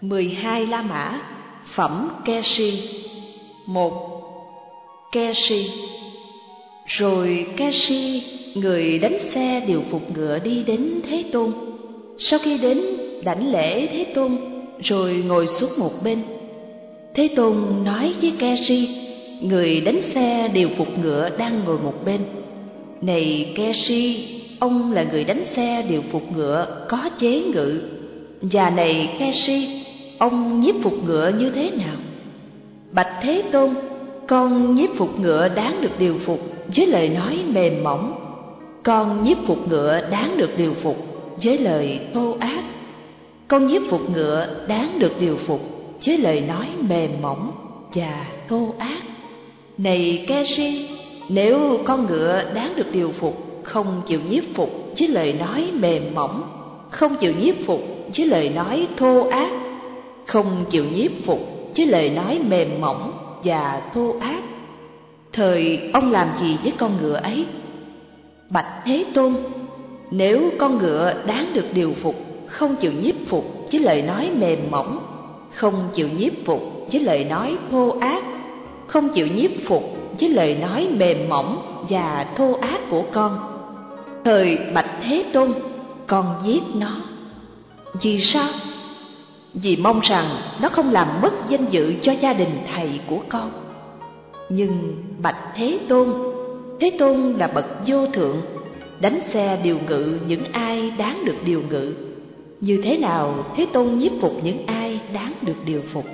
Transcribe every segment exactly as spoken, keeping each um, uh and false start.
mười hai La Mã, phẩm Keshi. Một. Keshi. Rồi Keshi, người đánh xe điều phục ngựa đi đến Thế Tôn. Sau khi đến đảnh lễ Thế Tôn, rồi ngồi xuống một bên. Thế Tôn nói với Keshi, người đánh xe điều phục ngựa đang ngồi một bên: Này Keshi, ông là người đánh xe điều phục ngựa có chế ngự. Và này Keshi, ông nhiếp phục ngựa như thế nào? Bạch Thế Tôn, con nhiếp phục ngựa đáng được điều phục với lời nói mềm mỏng. Con nhiếp phục ngựa đáng được điều phục với lời thô ác. Con nhiếp phục ngựa đáng được điều phục với lời nói mềm mỏng và thô ác. Này Keshi, nếu con ngựa đáng được điều phục không chịu nhiếp phục với lời nói mềm mỏng, không chịu nhiếp phục với lời nói thô ác, không chịu nhiếp phục với lời nói mềm mỏng và thô ác, thời ông làm gì với con ngựa ấy? Bạch Thế Tôn, nếu con ngựa đáng được điều phục không chịu nhiếp phục với lời nói mềm mỏng, không chịu nhiếp phục với lời nói thô ác, không chịu nhiếp phục với lời nói mềm mỏng và thô ác của con, thời Bạch Thế Tôn, con giết nó. Vì sao? Vì mong rằng nó không làm mất danh dự cho gia đình thầy của con. Nhưng bạch Thế Tôn, Thế Tôn là bậc vô thượng, đánh xe điều ngự những ai đáng được điều ngự. Như thế nào Thế Tôn nhiếp phục những ai đáng được điều phục?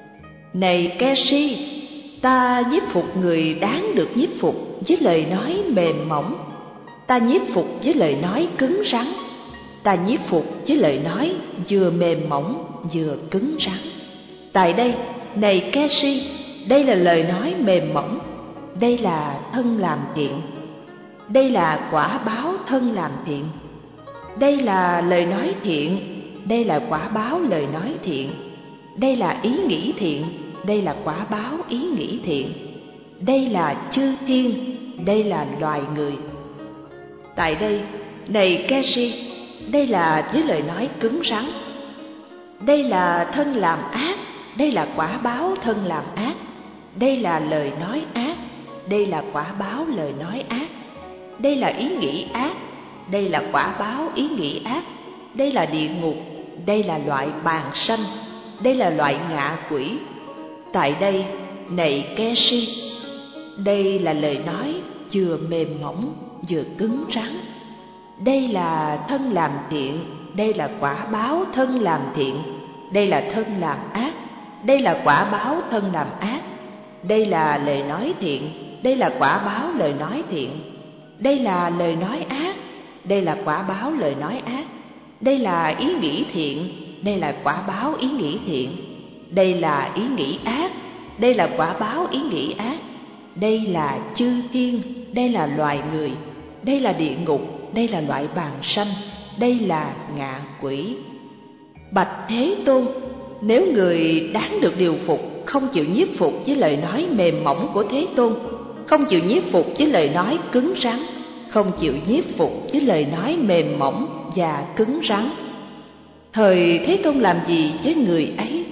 Này Keshi, ta nhiếp phục người đáng được nhiếp phục với lời nói mềm mỏng. Ta nhiếp phục với lời nói cứng rắn. Ta nhiếp phục với lời nói vừa mềm mỏng vừa cứng rắn. Tại đây, này Keshi, đây là lời nói mềm mỏng, đây là thân làm thiện, đây là quả báo thân làm thiện, đây là lời nói thiện, đây là quả báo lời nói thiện, đây là ý nghĩ thiện, đây là quả báo ý nghĩ thiện, đây là chư thiên, đây là loài người. Tại đây, này Keshi, đây là với lời nói cứng rắn, đây là thân làm ác, đây là quả báo thân làm ác, đây là lời nói ác, đây là quả báo lời nói ác, đây là ý nghĩ ác, đây là quả báo ý nghĩ ác, đây là địa ngục, đây là loại bàn sanh, đây là loại ngạ quỷ. Tại đây, này Keshi, đây là lời nói vừa mềm mỏng vừa cứng rắn. Đây là thân làm thiện, đây là quả báo thân làm thiện, đây là thân làm ác, đây là quả báo thân làm ác, đây là lời nói thiện, đây là quả báo lời nói thiện, đây là lời nói ác, đây là quả báo lời nói ác, đây là ý nghĩ thiện, đây là quả báo ý nghĩ thiện, đây là ý nghĩ ác, đây là quả báo ý nghĩ ác, đây là chư thiên, đây là loài người, đây là địa ngục, đây là loại bàn sanh, đây là ngạ quỷ. Bạch Thế Tôn, nếu người đáng được điều phục không chịu nhiếp phục với lời nói mềm mỏng của Thế Tôn, không chịu nhiếp phục với lời nói cứng rắn, không chịu nhiếp phục với lời nói mềm mỏng và cứng rắn, thời Thế Tôn làm gì với người ấy?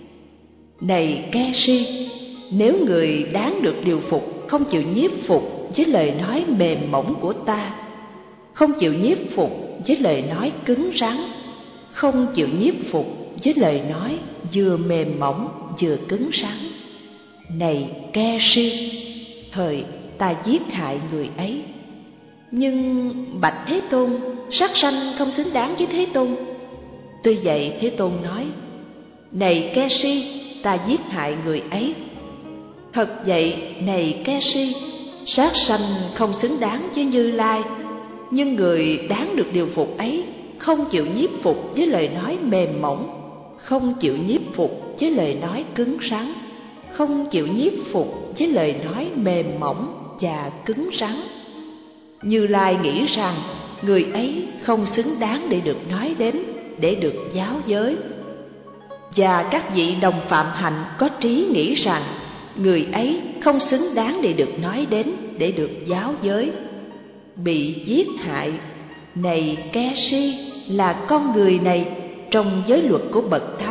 Này Keshi, nếu người đáng được điều phục không chịu nhiếp phục với lời nói mềm mỏng của ta, không chịu nhiếp phục với lời nói cứng rắn, không chịu nhiếp phục với lời nói vừa mềm mỏng vừa cứng rắn, này Keshi, thời ta giết hại người ấy. Nhưng bạch Thế Tôn, sát sanh không xứng đáng với Thế Tôn. Tuy vậy Thế Tôn nói: Này Keshi, ta giết hại người ấy. Thật vậy, này Keshi, sát sanh không xứng đáng với Như Lai. Nhưng người đáng được điều phục ấy không chịu nhiếp phục với lời nói mềm mỏng, không chịu nhiếp phục với lời nói cứng rắn, không chịu nhiếp phục với lời nói mềm mỏng và cứng rắn. Như Lai nghĩ rằng người ấy không xứng đáng để được nói đến, để được giáo giới. Và các vị đồng phạm hạnh có trí nghĩ rằng người ấy không xứng đáng để được nói đến, để được giáo giới. Bị giết hại, này Keshi, là con người này trong giới luật của bậc thánh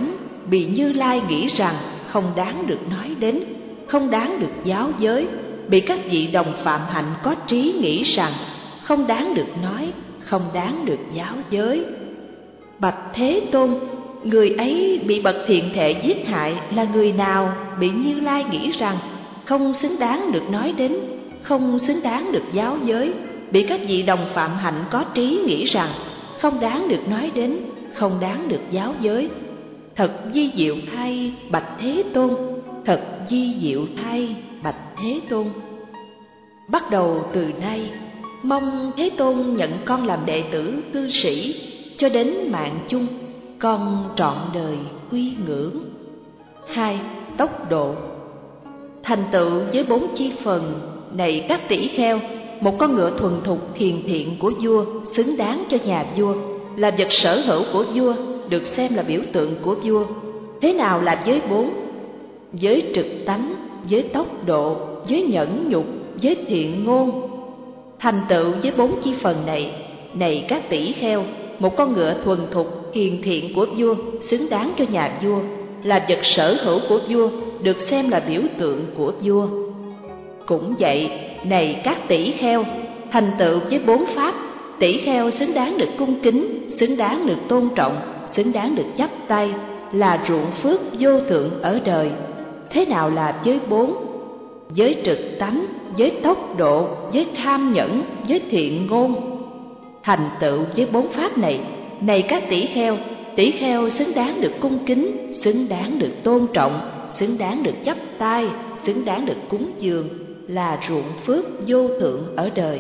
bị Như Lai nghĩ rằng không đáng được nói đến, không đáng được giáo giới, bị các vị đồng phạm hạnh có trí nghĩ rằng không đáng được nói, không đáng được giáo giới. Bạch Thế Tôn, người ấy bị bậc thiện thể giết hại là người nào bị Như Lai nghĩ rằng không xứng đáng được nói đến, không xứng đáng được giáo giới, bị các vị đồng phạm hạnh có trí nghĩ rằng không đáng được nói đến, không đáng được giáo giới. Thật vi diệu thay, bạch Thế Tôn, thật vi diệu thay, bạch Thế Tôn. Bắt đầu từ nay, mong Thế Tôn nhận con làm đệ tử cư sĩ, cho đến mạng chung, con trọn đời quy ngưỡng. Hai, tốc độ. Thành tựu với bốn chi phần, này các tỷ kheo, một con ngựa thuần thục hiền thiện của vua, xứng đáng cho nhà vua, là vật sở hữu của vua, được xem là biểu tượng của vua. Thế nào là giới bốn? Giới trực tánh, giới tốc độ, giới nhẫn nhục, giới thiện ngôn. Thành tựu với bốn chi phần này, này các tỷ kheo, một con ngựa thuần thục hiền thiện của vua, xứng đáng cho nhà vua, là vật sở hữu của vua, được xem là biểu tượng của vua. Cũng vậy, này các tỷ kheo, thành tựu với bốn pháp, tỷ kheo xứng đáng được cung kính, xứng đáng được tôn trọng, xứng đáng được chắp tay, là ruộng phước vô thượng ở đời. Thế nào là giới bốn? Giới trực tánh, giới tốc độ, giới tham nhẫn, giới thiện ngôn. Thành tựu với bốn pháp này, này các tỷ kheo, tỷ kheo xứng đáng được cung kính, xứng đáng được tôn trọng, xứng đáng được chắp tay, xứng đáng được cúng dường, là ruộng phước vô thượng ở đời.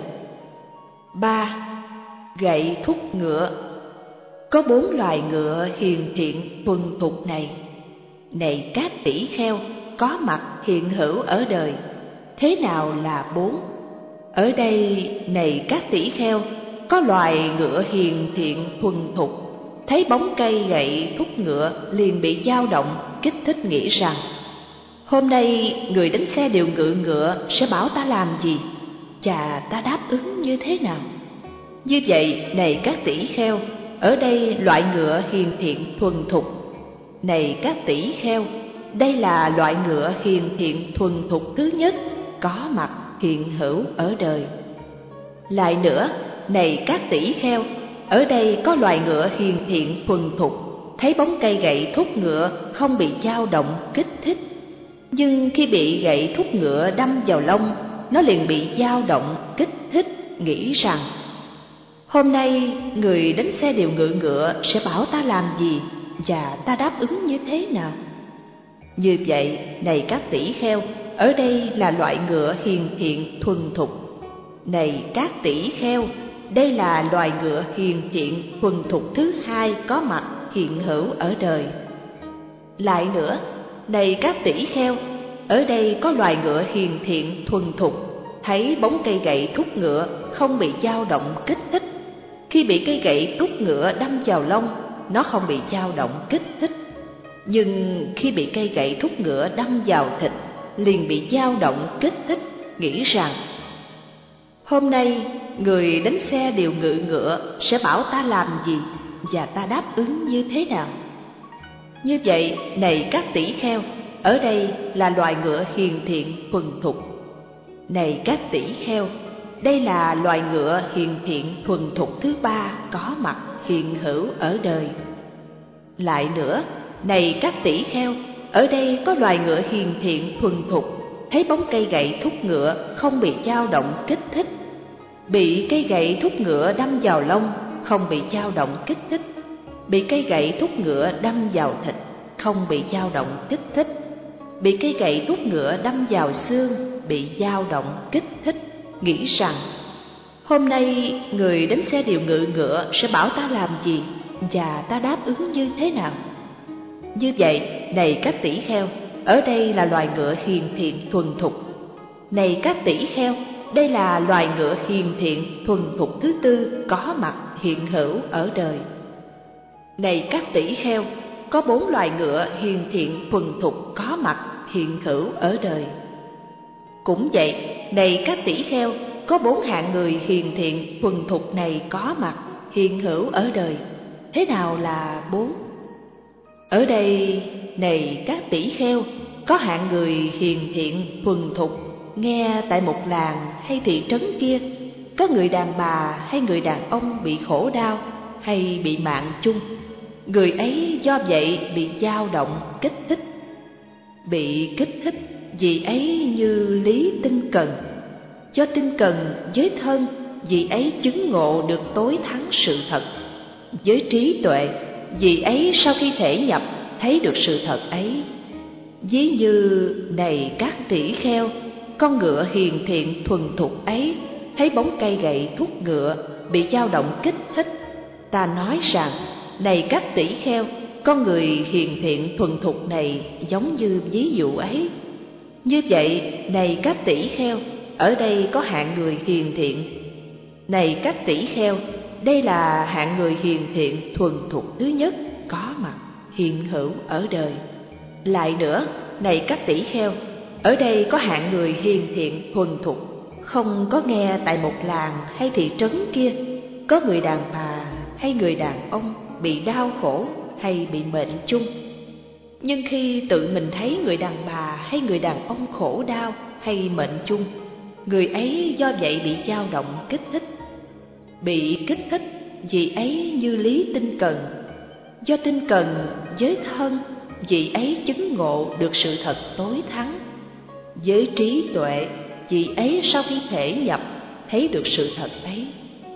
Ba, gậy thúc ngựa. Có bốn loài ngựa hiền thiện thuần thục này, này các tỷ kheo, có mặt hiện hữu ở đời. Thế nào là bốn? Ở đây, này các tỷ kheo, có loài ngựa hiền thiện thuần thục, thấy bóng cây gậy thúc ngựa liền bị dao động, kích thích nghĩ rằng hôm nay người đánh xe điều ngự ngựa sẽ bảo ta làm gì, chà ta đáp ứng như thế nào? Như vậy, này các tỷ kheo, ở đây loại ngựa hiền thiện thuần thục. Này các tỷ kheo, đây là loại ngựa hiền thiện thuần thục thứ nhất, có mặt hiện hữu ở đời. Lại nữa, này các tỷ kheo, ở đây có loài ngựa hiền thiện thuần thục, thấy bóng cây gậy thúc ngựa không bị dao động kích thích. Nhưng khi bị gậy thúc ngựa đâm vào lông, nó liền bị dao động kích thích, nghĩ rằng hôm nay người đánh xe điều ngự ngựa sẽ bảo ta làm gì, và ta đáp ứng như thế nào? Như vậy, này các tỷ kheo, ở đây là loại ngựa hiền thiện thuần thục. Này các tỷ kheo, đây là loài ngựa hiền thiện thuần thục thứ hai có mặt hiện hữu ở đời. Lại nữa, này các tỷ kheo, ở đây có loài ngựa hiền thiện thuần thục, thấy bóng cây gậy thúc ngựa không bị dao động kích thích. Khi bị cây gậy thúc ngựa đâm vào lông, nó không bị dao động kích thích. Nhưng khi bị cây gậy thúc ngựa đâm vào thịt, liền bị dao động kích thích, nghĩ rằng hôm nay người đánh xe điều ngự ngựa sẽ bảo ta làm gì, và ta đáp ứng như thế nào? Như vậy, này các tỷ kheo, ở đây là loài ngựa hiền thiện thuần thục. Này các tỷ kheo, đây là loài ngựa hiền thiện thuần thục thứ ba có mặt hiện hữu ở đời. Lại nữa, này các tỷ kheo, ở đây có loài ngựa hiền thiện thuần thục, thấy bóng cây gậy thúc ngựa không bị dao động kích thích. Bị cây gậy thúc ngựa đâm vào lông, không bị dao động kích thích. Bị cây gậy thúc ngựa đâm vào thịt, không bị dao động kích thích. Bị cây gậy thúc ngựa đâm vào xương, bị dao động kích thích, nghĩ rằng hôm nay người đánh xe điều ngự ngựa sẽ bảo ta làm gì, và ta đáp ứng như thế nào? Như vậy, này các tỷ kheo, ở đây là loài ngựa hiền thiện thuần thục. Này các tỷ kheo, đây là loài ngựa hiền thiện thuần thục thứ tư có mặt hiện hữu ở đời. Này các tỷ kheo, có bốn loài ngựa hiền thiện thuần thục có mặt hiện hữu ở đời. Cũng vậy, này các tỷ kheo, có bốn hạng người hiền thiện thuần thục này có mặt hiện hữu ở đời. Thế nào là bốn? Ở đây, này các tỷ kheo, có hạng người hiền thiện thuần thục, nghe tại một làng hay thị trấn kia, có người đàn bà hay người đàn ông bị khổ đau hay bị mạng chung. Người ấy do vậy bị dao động, kích thích. Bị kích thích vì ấy như lý tinh cần. Do tinh cần với thân, vì ấy chứng ngộ được tối thắng sự thật. Với trí tuệ, vì ấy sau khi thể nhập thấy được sự thật ấy. Ví như này các tỷ kheo, con ngựa hiền thiện thuần thục ấy thấy bóng cây gậy thúc ngựa bị dao động kích thích. Ta nói rằng, này các tỷ kheo, con người hiền thiện thuần thục này giống như ví dụ ấy. Như vậy, này các tỷ kheo, ở đây có hạng người hiền thiện. Này các tỷ kheo, đây là hạng người hiền thiện thuần thục thứ nhất có mặt hiện hữu ở đời. Lại nữa, này các tỷ kheo, ở đây có hạng người hiền thiện thuần thục, không có nghe tại một làng hay thị trấn kia, có người đàn bà hay người đàn ông bị đau khổ hay bị mệnh chung. Nhưng khi tự mình thấy người đàn bà hay người đàn ông khổ đau hay mệnh chung, người ấy do vậy bị dao động kích thích. Bị kích thích vì ấy như lý tinh cần. Do tinh cần với thân, vì ấy chứng ngộ được sự thật tối thắng. Với trí tuệ, vì ấy sau khi thể nhập thấy được sự thật ấy.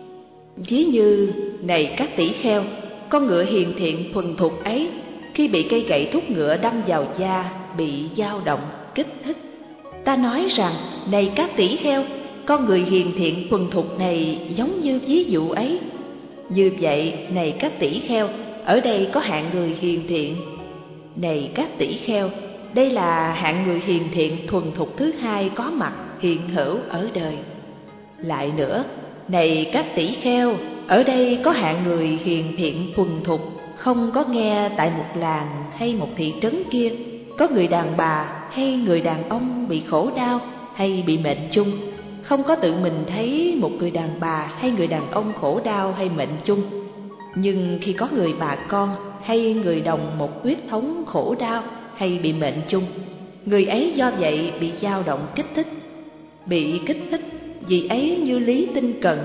Ví như này các tỷ kheo, con ngựa hiền thiện thuần thục ấy khi bị cây gậy thúc ngựa đâm vào da bị dao động kích thích. Ta nói rằng, này các tỷ kheo, con người hiền thiện thuần thục này giống như ví dụ ấy. Như vậy, này các tỷ kheo, ở đây có hạng người hiền thiện. Này các tỷ kheo, đây là hạng người hiền thiện thuần thục thứ hai có mặt hiện hữu ở đời. Lại nữa, này các tỷ kheo, ở đây có hạng người hiền thiện thuần thục, không có nghe tại một làng hay một thị trấn kia, có người đàn bà hay người đàn ông bị khổ đau hay bị mệnh chung, không có tự mình thấy một người đàn bà hay người đàn ông khổ đau hay mệnh chung. Nhưng khi có người bà con hay người đồng một huyết thống khổ đau hay bị mệnh chung, người ấy do vậy bị dao động kích thích. Bị kích thích vì ấy như lý tinh cần.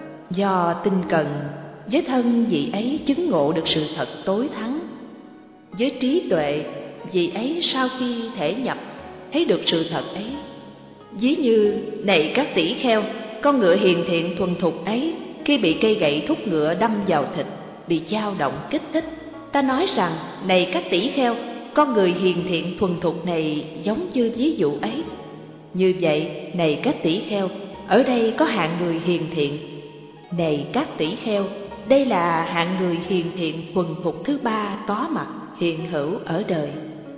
Do tinh cần, với thân vị ấy chứng ngộ được sự thật tối thắng. Với trí tuệ, vị ấy sau khi thể nhập thấy được sự thật ấy. Ví như này các tỷ kheo, con ngựa hiền thiện thuần thục ấy khi bị cây gậy thúc ngựa đâm vào thịt bị dao động kích thích. Ta nói rằng, này các tỷ kheo, con người hiền thiện thuần thục này giống như ví dụ ấy. Như vậy, này các tỷ kheo, ở đây có hạng người hiền thiện. Này các tỷ kheo, đây là hạng người hiền thiện thuần thục thứ ba có mặt hiện hữu ở đời.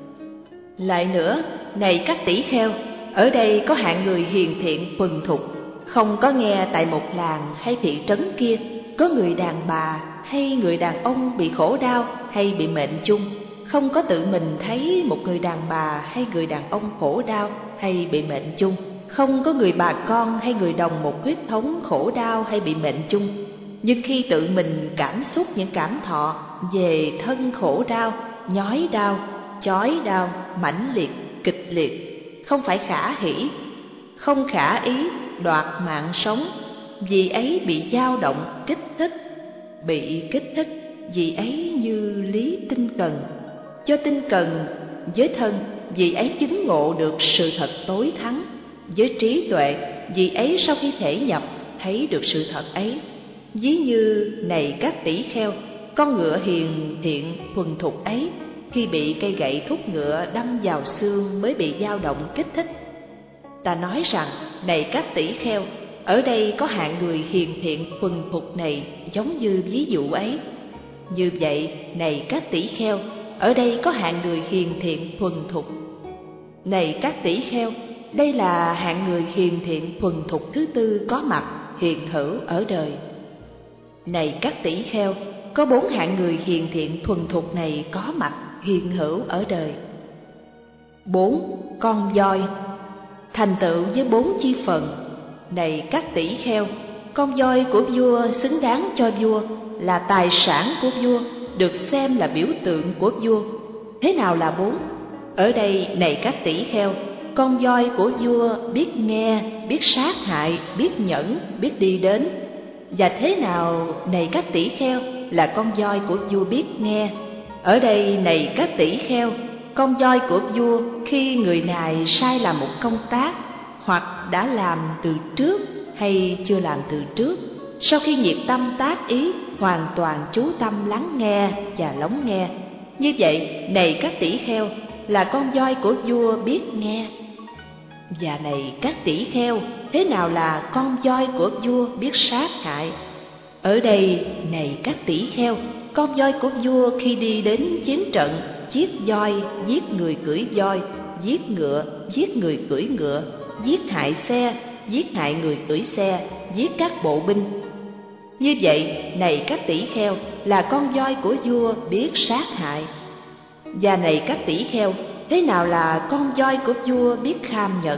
Lại nữa, này các tỷ kheo, ở đây có hạng người hiền thiện thuần thục, không có nghe tại một làng hay thị trấn kia, có người đàn bà hay người đàn ông bị khổ đau hay bị mệnh chung, không có tự mình thấy một người đàn bà hay người đàn ông khổ đau hay bị mệnh chung, không có người bà con hay người đồng một huyết thống khổ đau hay bị mệnh chung. Nhưng khi tự mình cảm xúc những cảm thọ về thân khổ đau, nhói đau, chói đau, mãnh liệt, kịch liệt, không phải khả hỷ, không khả ý, đoạt mạng sống, vì ấy bị dao động kích thích. Bị kích thích vì ấy như lý tinh cần. Do tinh cần với thân, vì ấy chứng ngộ được sự thật tối thắng. Với trí tuệ, vì ấy sau khi thể nhập thấy được sự thật ấy. Ví như này các tỷ kheo, con ngựa hiền thiện thuần thục ấy khi bị cây gậy thúc ngựa đâm vào xương mới bị dao động kích thích. Ta nói rằng, này các tỷ kheo, ở đây có hạng người hiền thiện thuần thục này giống như ví dụ ấy. Như vậy, này các tỷ kheo, ở đây có hạng người hiền thiện thuần thục. Này các tỷ kheo, đây là hạng người hiền thiện thuần thục thứ tư có mặt hiện hữu ở đời. Này các tỷ kheo, có bốn hạng người hiền thiện thuần thục này có mặt hiện hữu ở đời. Bốn con voi thành tựu với bốn chi phần. Này các tỷ kheo, con voi của vua xứng đáng cho vua, là tài sản của vua, được xem là biểu tượng của vua. thế nào là bốn? Ở đây này các tỷ kheo, con voi của vua biết nghe, biết sát hại, biết nhẫn, biết đi đến. Và thế nào này các tỷ kheo là con voi của vua biết nghe? Ở đây này các tỷ kheo, con voi của vua khi người này sai làm một công tác, hoặc đã làm từ trước hay chưa làm từ trước, sau khi nhiệt tâm tác ý, hoàn toàn chú tâm lắng nghe và lắng nghe. Như vậy, này các tỷ kheo, là con voi của vua biết nghe. Và này các tỷ kheo, thế nào là con voi của vua biết sát hại? Ở đây, này các tỷ kheo, con voi của vua khi đi đến chiến trận, giết voi, giết người cưỡi voi, giết ngựa, giết người cưỡi ngựa, giết hại xe, giết hại người cưỡi xe, giết các bộ binh. Như vậy, này các tỷ kheo, là con voi của vua biết sát hại. Và này các tỷ kheo, thế nào là con voi của vua biết kham nhẫn?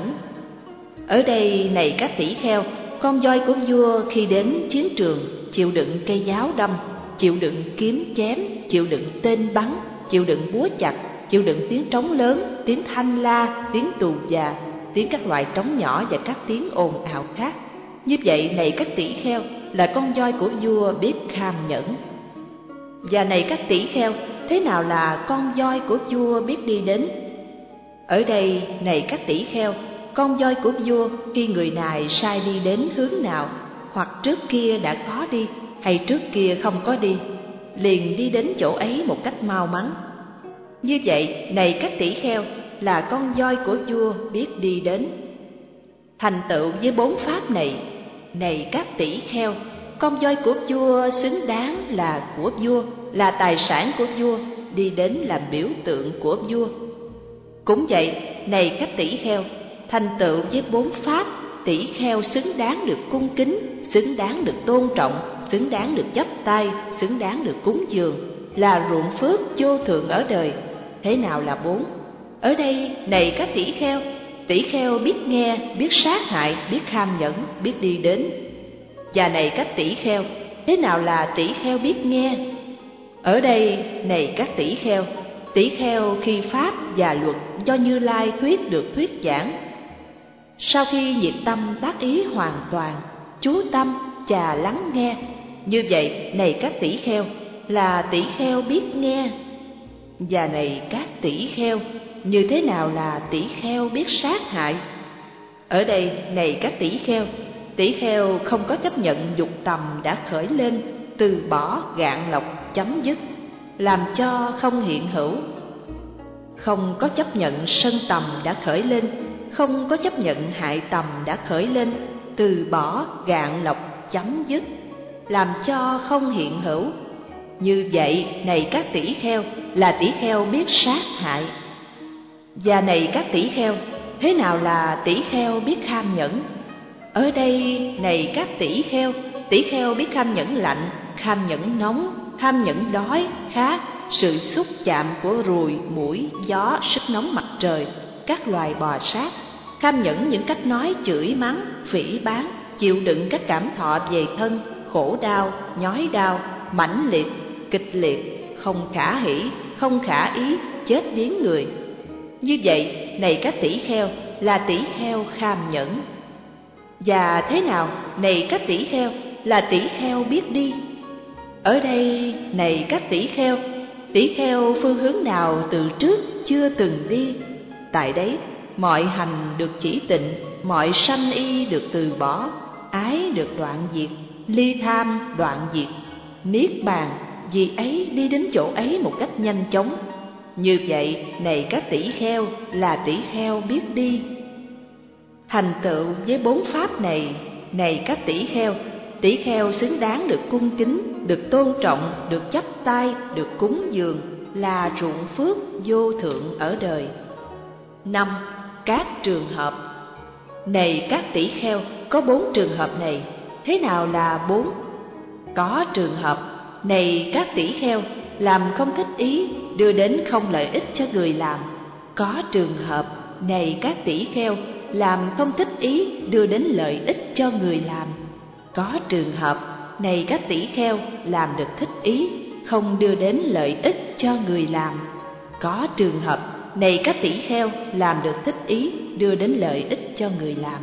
Ở đây, này các tỷ kheo, con voi của vua khi đến chiến trường chịu đựng cây giáo đâm, chịu đựng kiếm chém, chịu đựng tên bắn, chịu đựng búa chặt, chịu đựng tiếng trống lớn, tiếng thanh la, tiếng tù già, tiếng các loại trống nhỏ và các tiếng ồn ào khác. Như vậy, này các tỷ kheo, là con voi của vua biết kham nhẫn. Và này các tỷ kheo, thế nào là con voi của vua biết đi đến? Ở đây, này các tỷ kheo, con voi của vua khi người này sai đi đến hướng nào, hoặc trước kia đã có đi, hay trước kia không có đi, liền đi đến chỗ ấy một cách mau mắn. Như vậy, này các tỷ kheo, là con voi của vua biết đi đến. Thành tựu với bốn pháp này, này các tỷ kheo, con voi của vua xứng đáng là của vua, là tài sản của vua, đi đến làm biểu tượng của vua. Cũng vậy, này các tỷ kheo, thành tựu với bốn pháp, tỷ kheo xứng đáng được cung kính, xứng đáng được tôn trọng, xứng đáng được chắp tay, xứng đáng được cúng dường, là ruộng phước vô thượng ở đời. Thế nào là bốn? Ở đây, này các tỷ kheo, tỷ kheo biết nghe, biết sát hại, biết kham nhẫn, biết đi đến. Và này các tỷ kheo, thế nào là tỷ kheo biết nghe? Ở đây, này các tỷ kheo, tỷ kheo khi pháp và luật do Như Lai thuyết được thuyết giảng, sau khi nhiệt tâm tác ý hoàn toàn, chú tâm và lắng nghe. Như vậy, này các tỷ kheo, là tỷ kheo biết nghe. Và này các tỷ kheo, như thế nào là tỷ kheo biết sát hại? Ở đây, này các tỷ kheo, tỷ kheo không có chấp nhận dục tầm đã khởi lên, từ bỏ gạn lọc chấm dứt, làm cho không hiện hữu. Không có chấp nhận sân tầm đã khởi lên, không có chấp nhận hại tầm đã khởi lên, từ bỏ gạn lọc chấm dứt, làm cho không hiện hữu. Như vậy, này các tỷ kheo, là tỷ kheo biết sát hại. Và này các tỷ kheo, thế nào là tỷ kheo biết kham nhẫn? Ở đây, này các tỷ kheo, tỷ kheo biết kham nhẫn lạnh, kham nhẫn nóng, kham nhẫn đói, khát, sự xúc chạm của ruồi, muỗi, gió, sức nóng mặt trời, các loài bò sát, kham nhẫn những cách nói chửi mắng, phỉ báng, chịu đựng các cảm thọ về thân, khổ đau, nhói đau, mãnh liệt, kịch liệt, không khả hỷ, không khả ý, chết điếng người. Như vậy, này các tỷ kheo, là tỷ kheo kham nhẫn. Và thế nào, này các tỷ kheo, là tỷ kheo biết đi? Ở đây, này các tỷ kheo, tỷ kheo phương hướng nào từ trước chưa từng đi, tại đấy mọi hành được chỉ tịnh, mọi sanh y được từ bỏ, ái được đoạn diệt, ly tham đoạn diệt, niết bàn, vì ấy đi đến chỗ ấy một cách nhanh chóng. Như vậy, này các tỷ kheo, là tỷ kheo biết đi. Thành tựu với bốn pháp này, này các tỷ kheo, tỷ kheo xứng đáng được cung kính, được tôn trọng, được chắp tay, được cúng dường, là ruộng phước vô thượng ở đời. Năm. Các trường hợp. Này các tỷ kheo, có bốn trường hợp này. Thế nào là bốn? Có trường hợp, này các tỷ kheo, làm không thích ý, đưa đến không lợi ích cho người làm. Có trường hợp, này các tỷ kheo, làm không thích ý, đưa đến lợi ích cho người làm. Có trường hợp, này các tỷ kheo, làm được thích ý, không đưa đến lợi ích cho người làm. có trường hợp này các tỷ kheo làm được thích ý, đưa đến lợi ích cho người làm.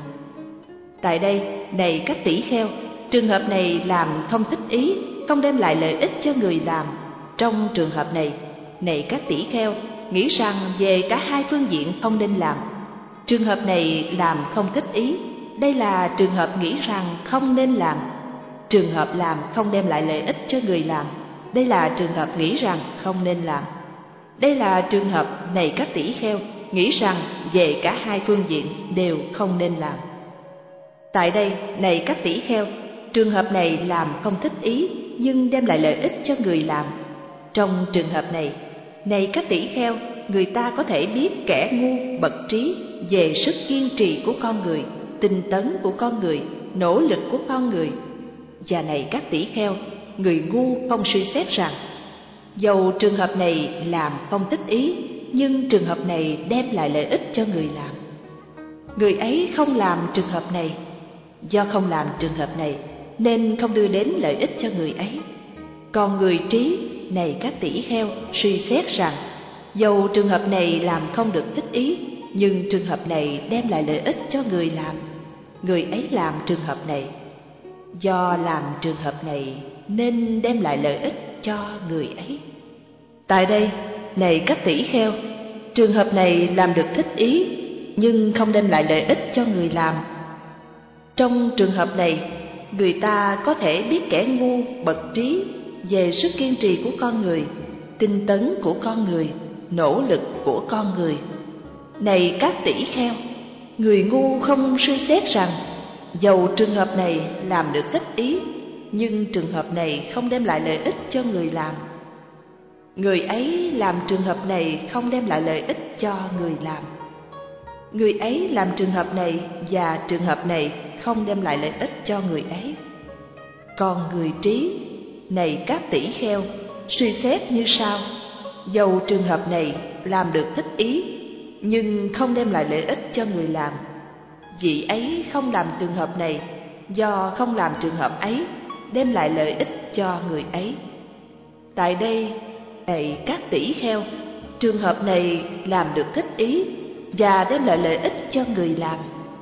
Tại đây, này các tỷ kheo, trường hợp này làm không thích ý, không đem lại lợi ích cho người làm. Trong trường hợp này, này các tỷ kheo, nghĩ rằng về cả hai phương diện không nên làm. Trường hợp này làm không thích ý, đây là trường hợp nghĩ rằng không nên làm. Trường hợp làm không đem lại lợi ích cho người làm, đây là trường hợp nghĩ rằng không nên làm. Đây là trường hợp này các tỷ kheo, nghĩ rằng về cả hai phương diện đều không nên làm. Tại đây, này các tỷ kheo, trường hợp này làm không thích ý, nhưng đem lại lợi ích cho người làm. Trong trường hợp này, này các tỷ kheo, người ta có thể biết kẻ ngu bậc trí về sức kiên trì của con người, tinh tấn của con người, nỗ lực của con người. Và này các tỷ kheo, người ngu không suy xét rằng dầu trường hợp này làm không thích ý, nhưng trường hợp này đem lại lợi ích cho người làm. Người ấy không làm trường hợp này, do không làm trường hợp này nên không đưa đến lợi ích cho người ấy. Còn người trí, này các tỷ kheo, suy xét rằng dầu trường hợp này làm không được thích ý, nhưng trường hợp này đem lại lợi ích cho người làm. Người ấy làm trường hợp này, do làm trường hợp này nên đem lại lợi ích cho người ấy. Tại đây, này các tỷ kheo, trường hợp này làm được thích ý, nhưng không đem lại lợi ích cho người làm. Trong trường hợp này, người ta có thể biết kẻ ngu bậc trí về sức kiên trì của con người, tinh tấn của con người, nỗ lực của con người. Này các tỷ kheo, người ngu không suy xét rằng dầu trường hợp này làm được thích ý, nhưng trường hợp này không đem lại lợi ích cho người làm. Người ấy làm trường hợp này không đem lại lợi ích cho người làm. Người ấy làm trường hợp này và trường hợp này không đem lại lợi ích cho người ấy. Còn người trí, này các tỷ kheo, suy xét như sau: dầu trường hợp này làm được thích ý, nhưng không đem lại lợi ích cho người làm, vị ấy không làm trường hợp này, do không làm trường hợp ấy đem lại lợi ích cho người ấy. Tại đây, này các tỷ kheo, trường hợp này làm được thích ý và đem lại lợi ích cho người làm.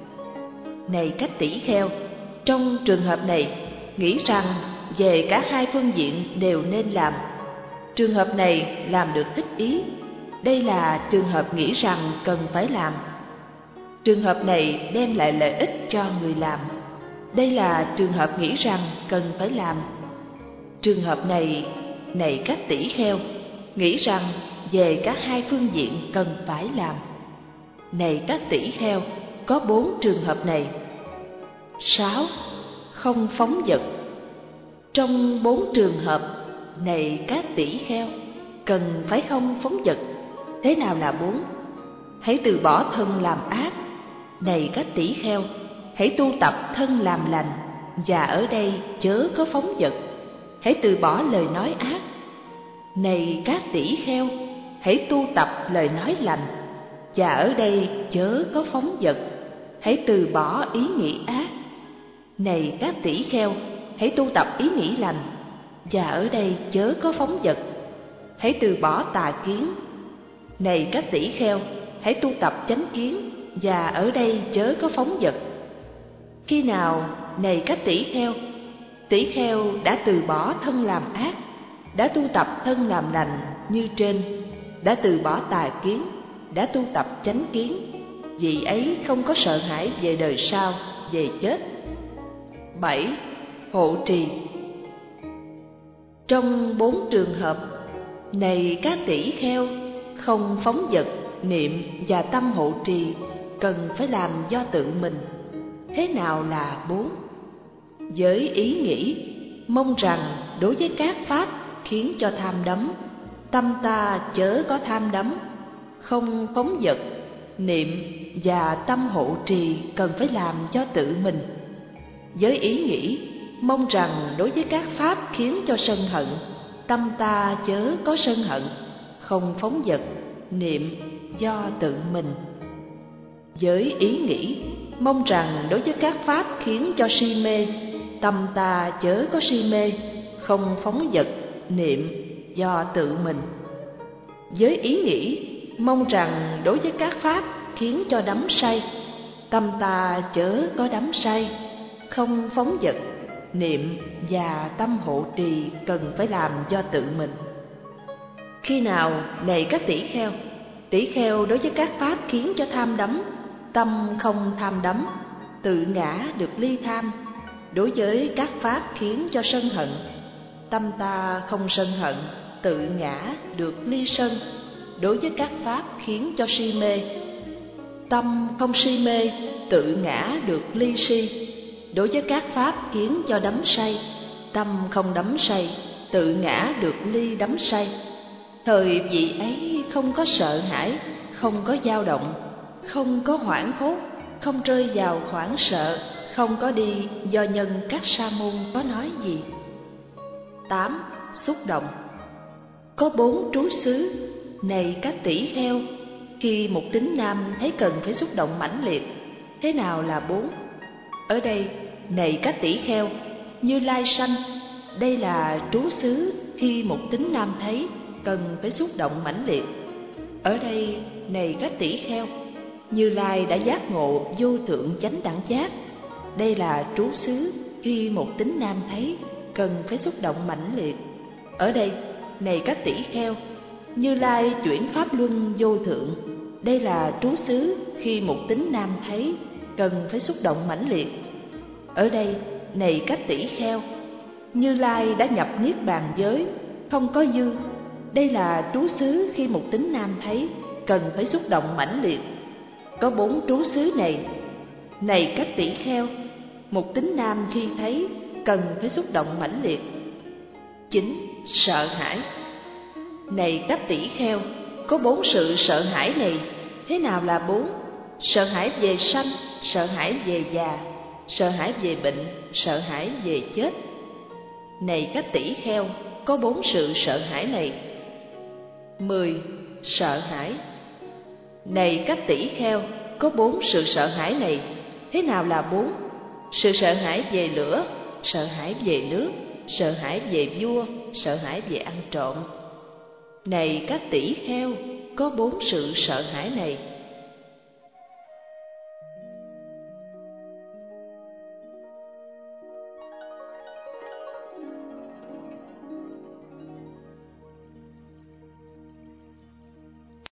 Này các tỷ kheo, trong trường hợp này nghĩ rằng về cả hai phương diện đều nên làm. Trường hợp này làm được thích ý, đây là trường hợp nghĩ rằng cần phải làm. Trường hợp này đem lại lợi ích cho người làm, đây là trường hợp nghĩ rằng cần phải làm. Trường hợp này, này các tỷ kheo, nghĩ rằng về cả hai phương diện cần phải làm. Này các tỷ kheo, có bốn trường hợp này. Sáu, không phóng dật. Trong bốn trường hợp, này các tỷ kheo, cần phải không phóng dật. Thế nào là bốn? Hãy từ bỏ thân làm ác. Này các tỷ kheo, hãy tu tập thân làm lành, và ở đây chớ có phóng dật. Hãy từ bỏ lời nói ác. Này các tỷ kheo, hãy tu tập lời nói lành, và ở đây chớ có phóng dật. Hãy từ bỏ ý nghĩ ác. Này các tỷ kheo, hãy tu tập ý nghĩ lành, và ở đây chớ có phóng dật. Hãy từ bỏ tà kiến. Này các tỷ kheo, hãy tu tập chánh kiến, và ở đây chớ có phóng dật. Khi nào, này các tỷ kheo, tỷ kheo đã từ bỏ thân làm ác, đã tu tập thân làm lành như trên, đã từ bỏ tà kiến, đã tu tập chánh kiến, vị ấy không có sợ hãi về đời sau, về chết. Bảy, hộ trì. Trong bốn trường hợp, này các tỷ kheo, không phóng dật, niệm và tâm hộ trì cần phải làm do tự mình. Thế nào là bốn? Với ý nghĩ, mong rằng đối với các pháp khiến cho tham đắm, tâm ta chớ có tham đắm. Không phóng dật, niệm và tâm hộ trì cần phải làm cho tự mình. Với ý nghĩ, mong rằng đối với các pháp khiến cho sân hận, tâm ta chớ có sân hận. Không phóng dật, niệm do tự mình. Với ý nghĩ, mong rằng đối với các pháp khiến cho si mê, tâm ta chớ có si mê. Không phóng dật, niệm do tự mình. với ý nghĩ mong rằng đối với các pháp khiến cho đắm say, tâm ta chớ có đắm say, không phóng dật, niệm và tâm hộ trì cần phải làm do tự mình. Khi nào, này các tỷ kheo, tỷ kheo đối với các pháp khiến cho tham đắm, tâm không tham đắm, tự ngã được ly tham. Đối với các pháp khiến cho sân hận, tâm ta không sân hận, tự ngã được ly sân. Đối với các pháp khiến cho si mê, tâm không si mê, tự ngã được ly si. Đối với các pháp khiến cho đắm say, tâm không đắm say, tự ngã được ly đắm say. Thời vị ấy không có sợ hãi, không có dao động, không có hoảng hốt, không rơi vào hoảng sợ, không có đi do nhân các sa môn có nói gì. tám. Xúc động. Có bốn trú xứ, này các tỷ kheo, khi một tín nam thấy cần phải xúc động mãnh liệt. Thế nào là bốn? Ở đây, này các tỷ kheo, Như Lai sanh, đây là trú xứ khi một tín nam thấy cần phải xúc động mãnh liệt. Ở đây, này các tỷ kheo, Như Lai đã giác ngộ vô thượng chánh đẳng giác, đây là trú xứ khi một tín nam thấy cần phải xúc động mãnh liệt. Ở đây, này các tỷ kheo, Như Lai chuyển pháp luân vô thượng, đây là trú xứ khi một tín nam thấy cần phải xúc động mãnh liệt. Ở đây, này các tỷ kheo, Như Lai đã nhập niết bàn giới, không có dư, đây là trú xứ khi một tín nam thấy cần phải xúc động mãnh liệt. Có bốn trú xứ này, này các tỷ kheo, một tín nam khi thấy cần phải xúc động mãnh liệt. chín. Sợ hãi. Này các tỷ kheo, có bốn sự sợ hãi này. Thế nào là bốn? Sợ hãi về sanh, sợ hãi về già, sợ hãi về bệnh, sợ hãi về chết. Này các tỷ kheo, có bốn sự sợ hãi này. mười. Sợ hãi. Này các tỷ kheo, có bốn sự sợ hãi này. Thế nào là bốn? Sự sợ hãi về lửa, sợ hãi về nước, sợ hãi về vua, sợ hãi về ăn trộm. Này các tỷ kheo, có bốn sự sợ hãi này.